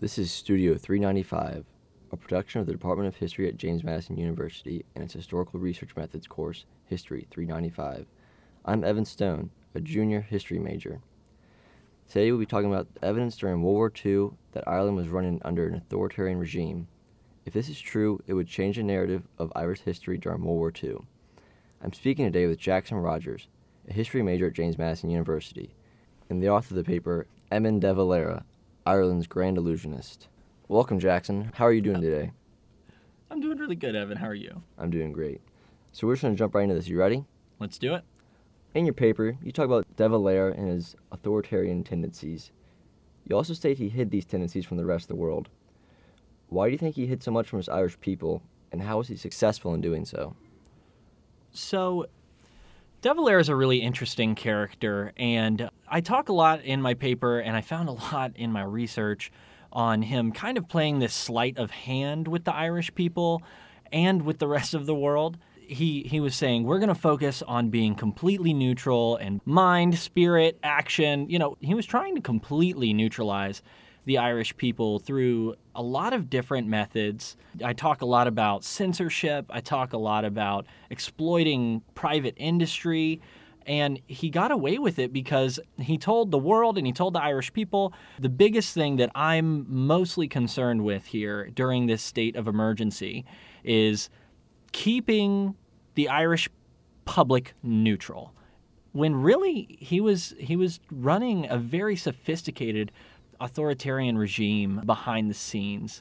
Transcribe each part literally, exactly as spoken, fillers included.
This is Studio three ninety-five, a production of the Department of History at James Madison University and its Historical Research Methods course, History three ninety-five. I'm Evan Stone, a junior history major. Today we'll be talking about evidence during World War Two that Ireland was running under an authoritarian regime. If this is true, it would change the narrative of Irish history during World War Two. I'm speaking today with Jackson Rogers, a history major at James Madison University, and the author of the paper, Eamon de Valera, Ireland's Grand Illusionist. Welcome, Jackson. How are you doing today? I'm doing really good, Evan. How are you? I'm doing great. So we're just going to jump right into this. You ready? Let's do it. In your paper, you talk about de Valera and his authoritarian tendencies. You also state he hid these tendencies from the rest of the world. Why do you think he hid so much from his Irish people, and how was he successful in doing so? So, de Valera is a really interesting character, and I talk a lot in my paper, and I found a lot in my research on him kind of playing this sleight of hand with the Irish people and with the rest of the world. He he was saying, we're going to focus on being completely neutral and mind, spirit, action. You know, he was trying to completely neutralize the Irish people through a lot of different methods. I talk a lot about censorship. I talk a lot about exploiting private industry. And he got away with it because he told the world and he told the Irish people, the biggest thing that I'm mostly concerned with here during this state of emergency is keeping the Irish public neutral. When really he was he was running a very sophisticated authoritarian regime behind the scenes.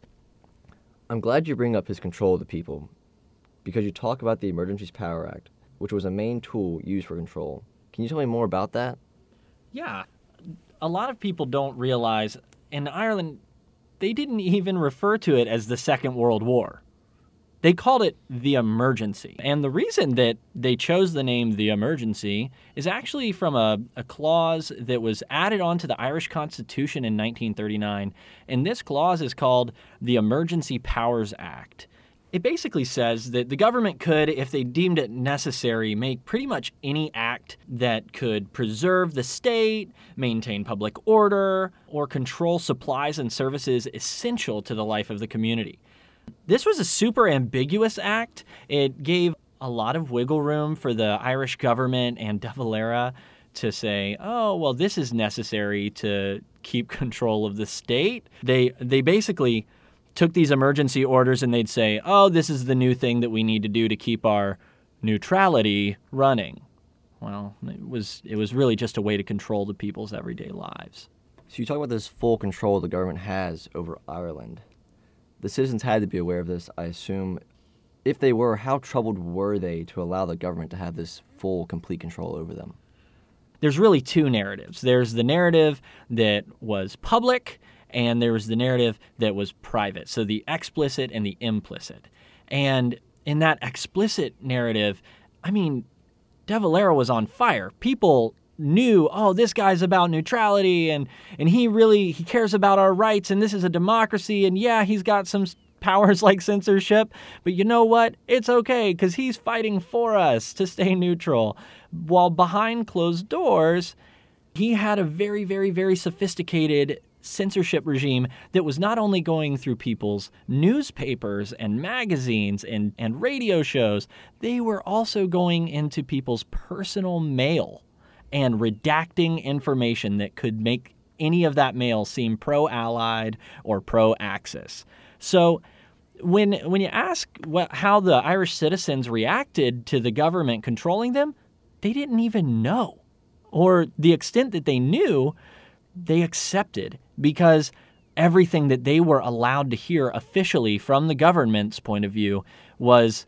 I'm glad you bring up his control of the people, because you talk about the Emergencies Power Act, which was a main tool used for control. Can you tell me more about that? Yeah. A lot of people don't realize in Ireland, they didn't even refer to it as the Second World War. They called it the emergency. And the reason that they chose the name the emergency is actually from a, a clause that was added onto the Irish Constitution in nineteen thirty-nine. And this clause is called the Emergency Powers Act. It basically says that the government could, if they deemed it necessary, make pretty much any act that could preserve the state, maintain public order, or control supplies and services essential to the life of the community. This was a super ambiguous act. It gave a lot of wiggle room for the Irish government and de Valera to say, oh, well, this is necessary to keep control of the state. They they basically took these emergency orders and they'd say, oh, this is the new thing that we need to do to keep our neutrality running. Well, it was it was really just a way to control the people's everyday lives. So you talk about this full control the government has over Ireland. The citizens had to be aware of this, I assume. If they were, how troubled were they to allow the government to have this full, complete control over them? There's really two narratives. There's the narrative that was public, and there was the narrative that was private, so the explicit and the implicit. And in that explicit narrative, I mean, de Valera was on fire. People knew, oh, this guy's about neutrality, and, and he really, he cares about our rights, and this is a democracy, and yeah, he's got some powers like censorship, but you know what? It's okay, because he's fighting for us to stay neutral. While behind closed doors, he had a very, very, very sophisticated censorship regime that was not only going through people's newspapers and magazines and, and radio shows, they were also going into people's personal mail and redacting information that could make any of that mail seem pro-Allied or pro-Axis. So when when you ask what, how the Irish citizens reacted to the government controlling them, they didn't even know. Or the extent that they knew, they accepted, because everything that they were allowed to hear officially from the government's point of view was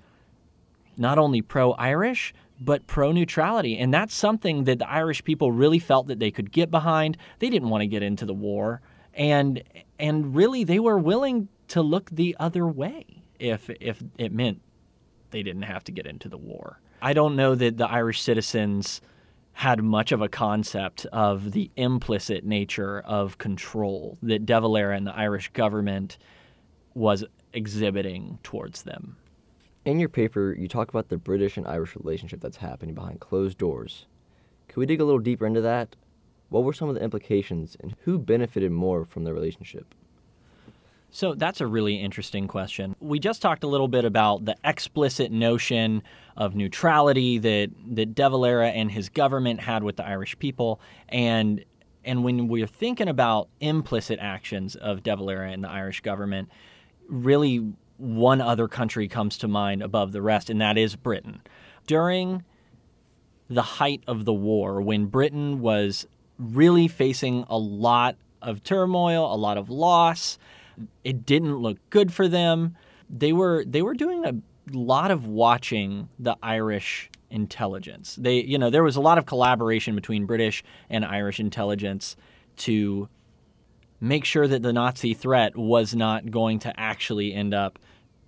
not only pro-Irish, but pro-neutrality. And that's something that the Irish people really felt that they could get behind. They didn't want to get into the war. And and really, they were willing to look the other way if if it meant they didn't have to get into the war. I don't know that the Irish citizens had much of a concept of the implicit nature of control that de Valera and the Irish government was exhibiting towards them. In your paper, you talk about the British and Irish relationship that's happening behind closed doors. Could we dig a little deeper into that? What were some of the implications, and who benefited more from the relationship? So that's a really interesting question. We just talked a little bit about the explicit notion of neutrality that, that De Valera and his government had with the Irish people. And, and when we're thinking about implicit actions of De Valera and the Irish government, really one other country comes to mind above the rest, and that is Britain. During the height of the war, when Britain was really facing a lot of turmoil, a lot of loss, it didn't look good for them. They were they were doing a lot of watching the Irish intelligence. They, you know, there was a lot of collaboration between British and Irish intelligence to make sure that the Nazi threat was not going to actually end up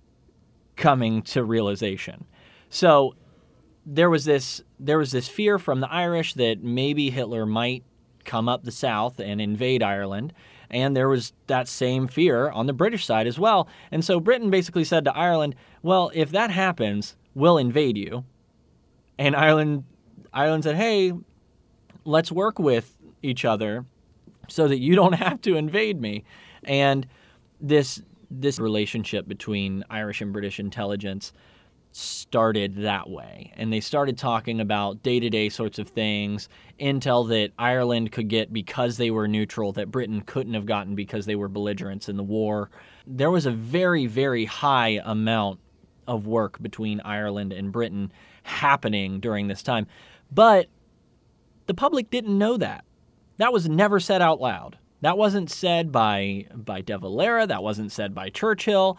coming to realization. So there was this there was this fear from the Irish that maybe Hitler might come up the south and invade Ireland. And there was that same fear on the British side as well. And so Britain basically said to Ireland, well, if that happens, we'll invade you. And Ireland Ireland said, hey, let's work with each other so that you don't have to invade me. And this this relationship between Irish and British intelligence started that way. And they started talking about day-to-day sorts of things, intel that Ireland could get because they were neutral, that Britain couldn't have gotten because they were belligerents in the war. There was a very, very high amount of work between Ireland and Britain happening during this time. But the public didn't know that. That was never said out loud. That wasn't said by, by De Valera. That wasn't said by Churchill.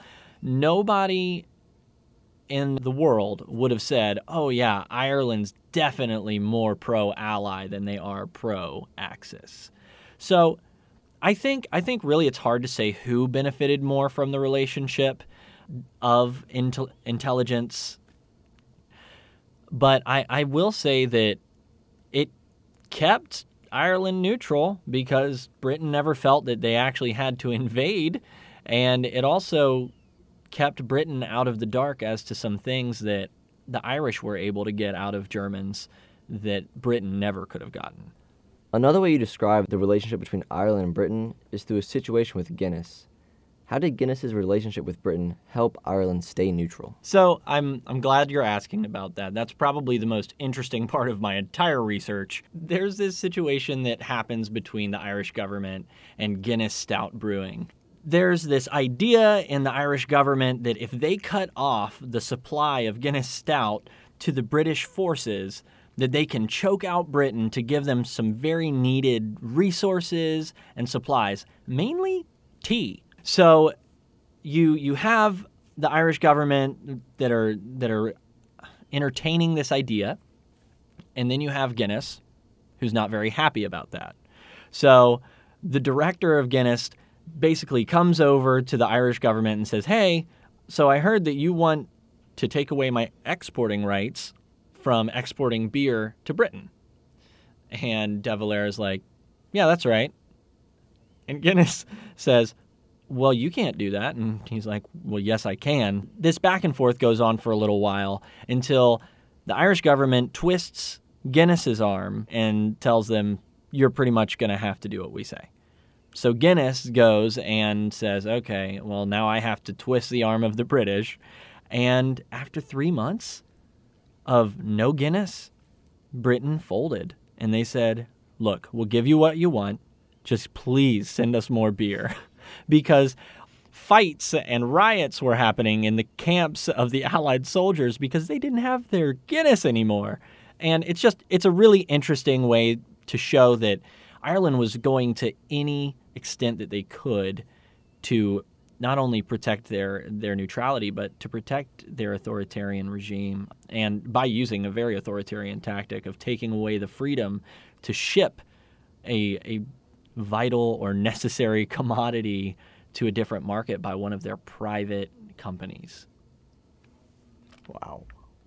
Nobody in the world would have said, oh yeah, Ireland's definitely more pro-ally than they are pro-Axis. So I think I think really it's hard to say who benefited more from the relationship of intel- intelligence. But I, I will say that it kept Ireland neutral because Britain never felt that they actually had to invade, and it also kept Britain out of the dark as to some things that the Irish were able to get out of Germans that Britain never could have gotten. Another way you describe the relationship between Ireland and Britain is through a situation with Guinness. How did Guinness's relationship with Britain help Ireland stay neutral? So I'm I'm glad you're asking about that. That's probably the most interesting part of my entire research. There's this situation that happens between the Irish government and Guinness Stout Brewing. There's this idea in the Irish government that if they cut off the supply of Guinness Stout to the British forces, that they can choke out Britain to give them some very needed resources and supplies, mainly tea. So you you have the Irish government that are that are entertaining this idea, and then you have Guinness, who's not very happy about that. So the director of Guinness basically comes over to the Irish government and says, hey, so I heard that you want to take away my exporting rights from exporting beer to Britain. And De Valera's like, yeah, that's right. And Guinness says, well, you can't do that. And he's like, well, yes, I can. This back and forth goes on for a little while until the Irish government twists Guinness's arm and tells them, you're pretty much going to have to do what we say. So Guinness goes and says, okay, well, now I have to twist the arm of the British. And after three months of no Guinness, Britain folded. And they said, look, we'll give you what you want. Just please send us more beer. Because fights and riots were happening in the camps of the Allied soldiers because they didn't have their Guinness anymore. And it's just, it's a really interesting way to show that Ireland was going to any extent that they could to not only protect their, their neutrality, but to protect their authoritarian regime. And by using a very authoritarian tactic of taking away the freedom to ship a, a vital or necessary commodity to a different market by one of their private companies. Wow.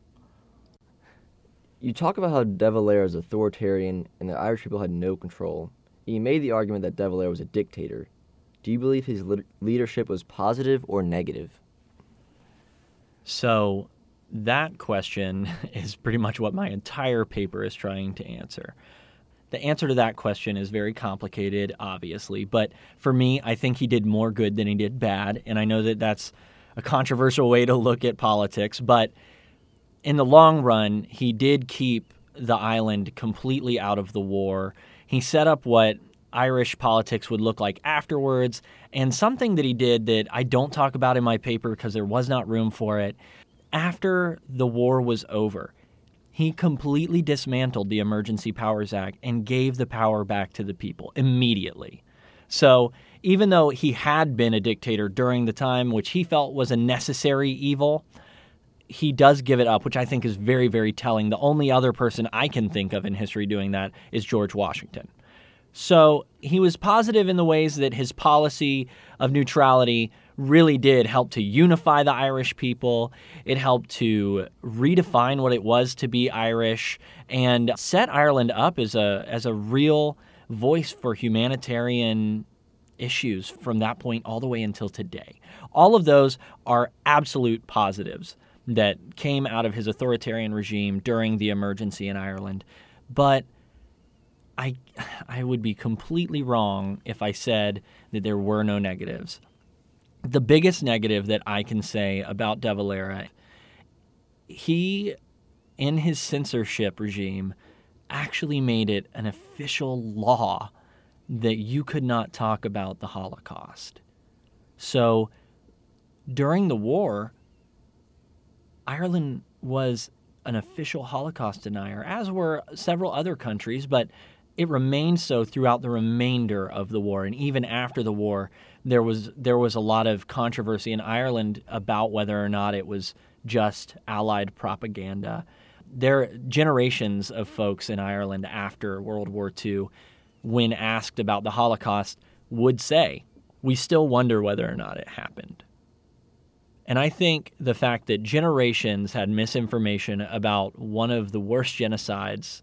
You talk about how De Valera is authoritarian and the Irish people had no control. You made the argument that De Valera was a dictator. Do you believe his le- leadership was positive or negative? So that question is pretty much what my entire paper is trying to answer. The answer to that question is very complicated, obviously. But for me, I think he did more good than he did bad. And I know that that's a controversial way to look at politics. But in the long run, he did keep the island completely out of the war. He set up what Irish politics would look like afterwards. And something that he did that I don't talk about in my paper because there was not room for it, after the war was over, he completely dismantled the Emergency Powers Act and gave the power back to the people immediately. So even though he had been a dictator during the time, which he felt was a necessary evil, he does give it up, which I think is very, very telling. The only other person I can think of in history doing that is George Washington. So he was positive in the ways that his policy of neutrality really did help to unify the Irish people. It helped to redefine what it was to be Irish and set Ireland up as a as a real voice for humanitarian issues from that point all the way until today. All of those are absolute positives that came out of his authoritarian regime during the emergency in Ireland. But I I would be completely wrong if I said that there were no negatives. The biggest negative that I can say about De Valera, he, in his censorship regime, actually made it an official law that you could not talk about the Holocaust. So during the war, Ireland was an official Holocaust denier, as were several other countries, but it remained so throughout the remainder of the war. And even after the war, there was there was a lot of controversy in Ireland about whether or not it was just Allied propaganda. There are generations of folks in Ireland after World War Two, when asked about the Holocaust, would say, we still wonder whether or not it happened. And I think the fact that generations had misinformation about one of the worst genocides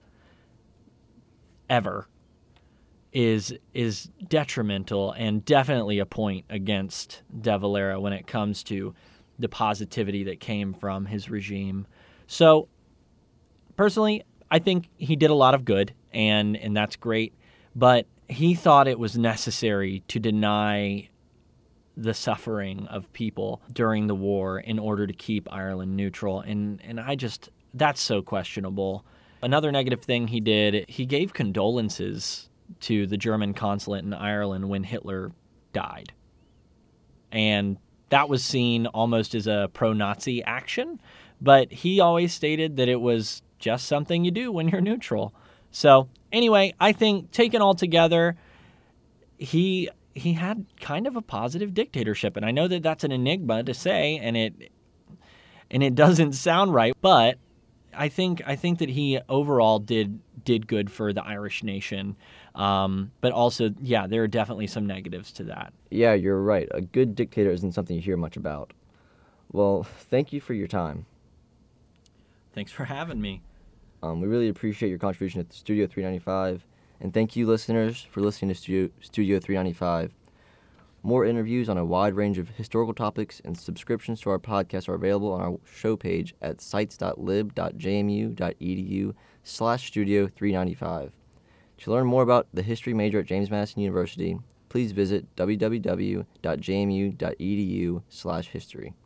ever is is detrimental and definitely a point against De Valera when it comes to the positivity that came from his regime. So personally, I think he did a lot of good, and and that's great, but he thought it was necessary to deny the suffering of people during the war in order to keep Ireland neutral, and and I just, that's so questionable. Another negative thing he did, he gave condolences to the German consulate in Ireland when Hitler died. And that was seen almost as a pro-Nazi action, but he always stated that it was just something you do when you're neutral. So anyway, I think taken all together, he he had kind of a positive dictatorship. And I know that that's an enigma to say, and it and it doesn't sound right, but I think I think that he overall did did good for the Irish nation, um, but also, yeah, there are definitely some negatives to that. Yeah, you're right. A good dictator isn't something you hear much about. Well, thank you for your time. Thanks for having me. Um, we really appreciate your contribution at the Studio three ninety-five, and thank you, listeners, for listening to Studio, Studio three ninety-five. More interviews on a wide range of historical topics and subscriptions to our podcast are available on our show page at sites.lib.jmu.edu slash studio 395. To learn more about the history major at James Madison University, please visit www.jmu.edu slash history.